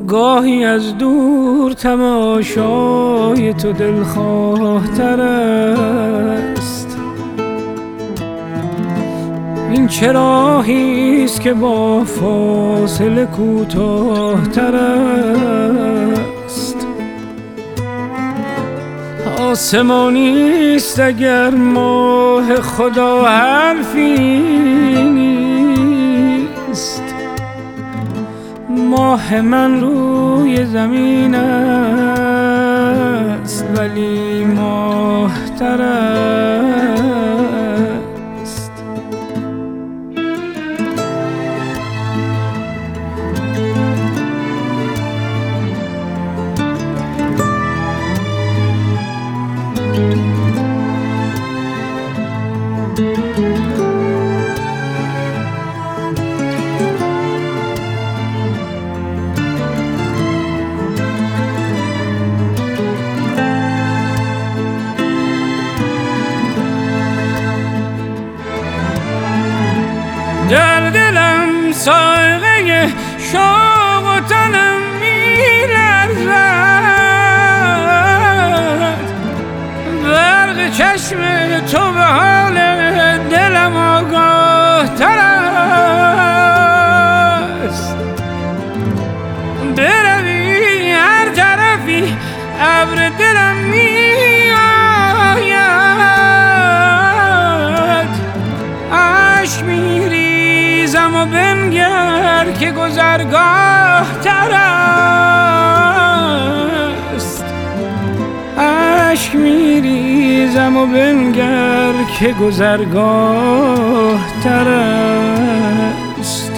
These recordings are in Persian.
گاهی از دور تماشای تو دلخواه‌تر است. این چه راهیست که با فاصله کوتاه‌تر است. آسمانیست اگر ماه خدا حرفی نیست. ماه من روی زمین است ولی ماه‌تر است. در دلم سایقه شوق و تنم می‌لرزد. برق چشم تو به حال دلم آگاه‌تر است. بروی هر طرفی ابر دلم می‌آید. اشک می‌ریزم و بنگر که گذرگاه‌تر است. اشک می‌ریزم و بنگر که گذرگاه‌تر است.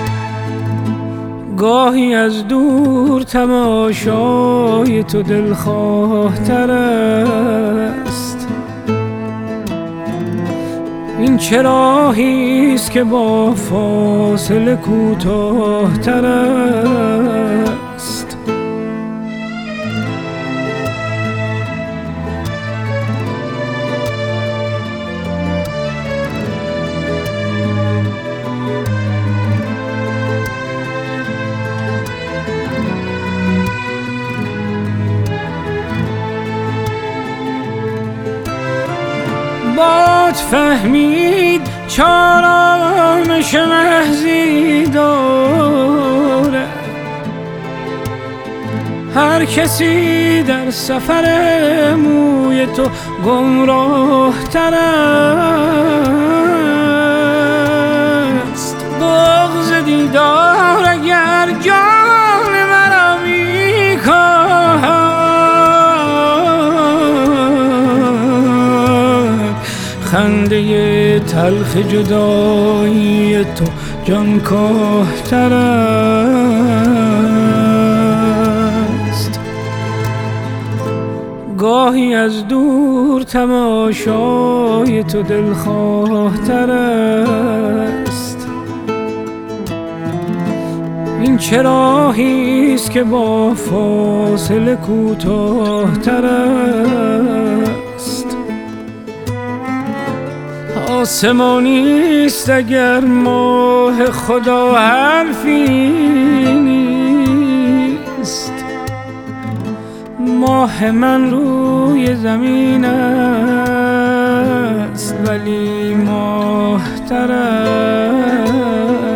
گاهی از دور تماشای تو دلخواه‌تر است. این چه راهیست که با فاصله کوتاه‌تر است. باد فهمید چارامش محضی داره. هر کسی در سفر موی تو گمراه‌تر است. بغض دیدار اگر جان مرا می‌کاهد. خنده تلخ جدایی تو جانکاه‌تر است. گاهی از دور تماشای تو دلخواه‌تر است. این چه راهیست که با فاصله کوتاه‌تر است. آسمانیست اگر ماه خدا حرفی نیست. ماه من روی زمین است ولی ماه‌تر است.